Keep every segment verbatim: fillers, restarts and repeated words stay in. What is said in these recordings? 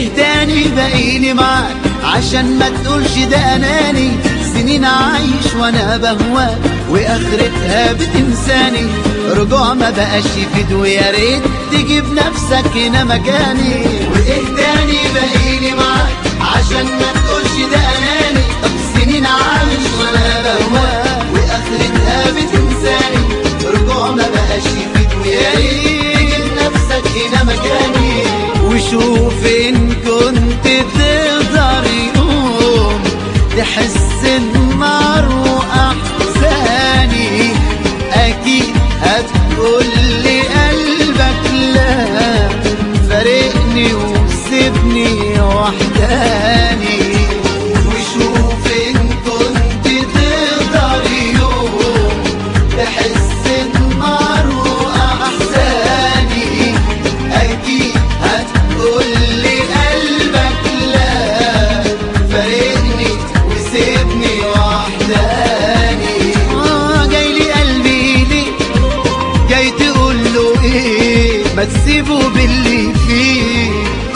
وايه تاني باقيلي معاك عشان ما تقولش ده اناني؟ سنين عايش وانا بهواك واخرتها بتنساني، رجوع ما بقاش يفيد ويا ريت تجيب نفسك هنا مكاني. وايه تاني باقيلي معاك عشان ما تقولش ده اناني؟ طب سنين عايش وانا بهواك واخرتها بتنساني، رجوع ما بقاش يفيد ويا ريت تجيب نفسك هنا مكاني. وشوف ان كنت تقدر يوم تحس النار واحزاني، اكيد هتقول لي قلبك لا فارقني وسيبني وحداني. وشوف ان كنت تقدر يوم تحس النار واحزاني، اكيد هتقول لي قلبك لا فارقني وسيبني وحداني. آه جاي لي قلبي ليه، جاي تقول له ايه؟ ما تسيبه باللي فيه.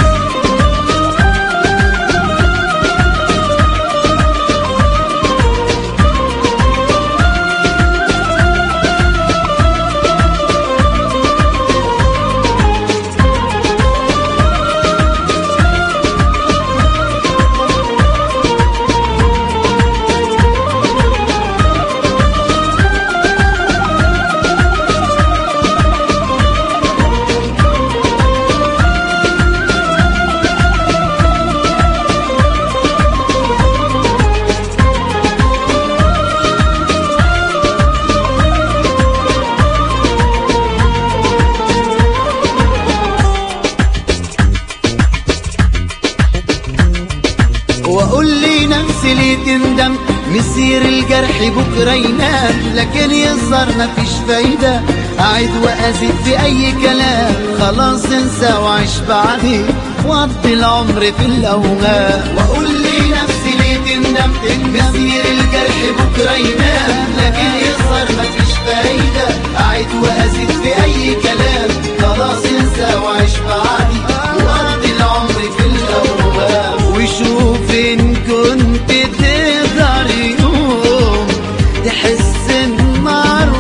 واقول لي نفسي ليه تندم؟ مسير الجرح بكره ينام، لكن يظهر مفيش فايده اعيد وازيد في اي كلام. خلاص انسى وعيش بعدي وقضي العمر في الاوهام. واقول لي نفسي ليه تندم؟ مسير الجرح بكره ينام، لكن يظهر مفيش فايده اعيد وازيد في اي كلام. خلاص انسى وعيش بعدي وقضي العمر في الاوهام. وشوف ان كنت تقدر يوم تحس النار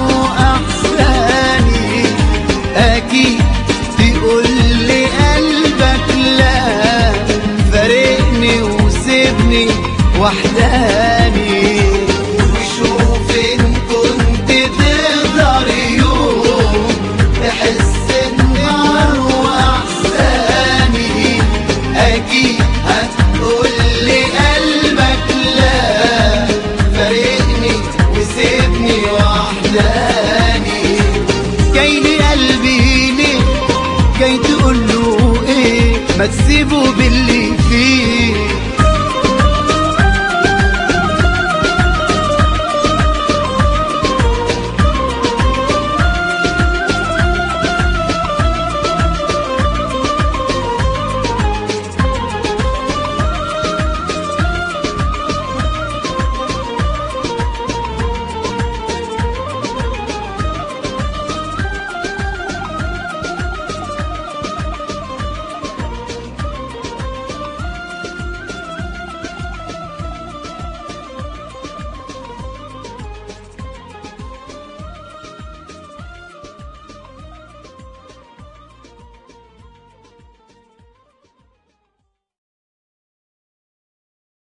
واحزاني، اكيد تقول لي قلبك لا فارقني وسيبني وحداني. وشوف ان كنت تقدر يوم تحس النار واحزاني، اكيد هتقول لي قلبك لا فارقني وسيبني وحداني. جاي لي قلبي ليه، جاي تقول له ايه؟ ما تسيبه باللي فيه.